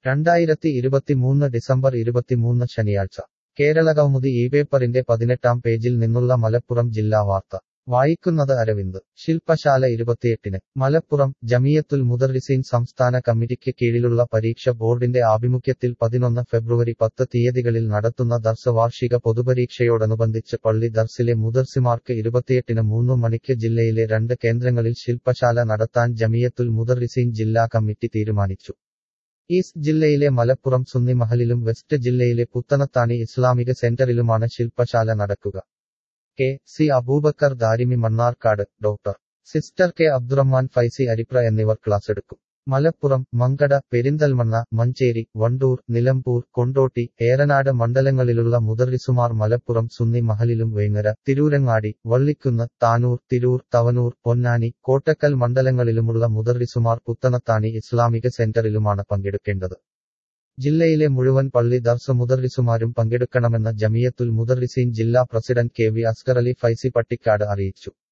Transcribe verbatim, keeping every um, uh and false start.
രണ്ടായിരത്തി ഇരുപത്തിമൂന്ന് ഡിസംബർ ഇരുപത്തിമൂന്ന് ശനിയാഴ്ച കേരളകൗമുദി ഈ പേപ്പറിന്റെ പതിനെട്ടാം പേജിൽ നിന്നുള്ള മലപ്പുറം ജില്ലാ വാർത്ത വായിക്കുന്നത് അരവിന്ദ്. ശില്പശാല ഇരുപത്തിയെട്ടിന് മലപ്പുറം. ജമിയത്തുൽ മുദർരിസീൻ സംസ്ഥാന കമ്മിറ്റിക്ക് കീഴിലുള്ള പരീക്ഷ ബോർഡിന്റെ ആഭിമുഖ്യത്തിൽ പതിനൊന്ന് ഫെബ്രുവരി പത്ത് തീയതികളിൽ നടത്തുന്ന ദർസ് വാർഷിക പൊതുപരീക്ഷയോടനുബന്ധിച്ച് പള്ളി ദർസിലെ മുദർസിമാർക്ക് ഇരുപത്തിയെട്ടിന് മൂന്ന് മണിക്ക് ജില്ലയിലെ രണ്ട് കേന്ദ്രങ്ങളിൽ ശില്പശാല നടത്താൻ ജമിയത്തുൽ മുദർരിസീൻ ജില്ലാ കമ്മിറ്റി തീരുമാനിച്ചു. ഈസ്റ്റ് ജില്ലയിലെ മലപ്പുറം സുന്നി മഹലിലും വെസ്റ്റ് ജില്ലയിലെ പുത്തനത്താണി ഇസ്ലാമിക സെന്ററിലുമാണ് ശില്പശാല നടക്കുക. K C Aboobacker Darimi Mannarkkad, doctor sister K Abdurahman Faizy Aripra എന്നിവർ ക്ലാസെടുക്കും. മലപ്പുറം, മങ്കട, പെരിന്തൽമണ്ണ, മഞ്ചേരി, വണ്ടൂർ, നിലമ്പൂർ, കൊണ്ടോട്ടി, ഏറനാട് മണ്ഡലങ്ങളിലുള്ള മുദർരിസുമാർ മലപ്പുറം സുന്നി മഹലിലും വേങ്ങര, തിരൂരങ്ങാടി, വള്ളിക്കുന്ന്, താനൂർ, തിരൂർ, തവനൂർ, പൊന്നാനി, കോട്ടക്കൽ മണ്ഡലങ്ങളിലുമുള്ള മുദർരിസുമാർ പുത്തനത്താണി ഇസ്ലാമിക സെന്ററിലുമാണ് പങ്കെടുക്കേണ്ടത്. ജില്ലയിലെ മുഴുവൻ പള്ളി ദർസ് മുദർരിസുമാരും പങ്കെടുക്കണമെന്ന് ജമിയത്തുൽ മുദർരിസീൻ ജില്ലാ president K V Askarali Faizy Pattikkad അറിയിച്ചു.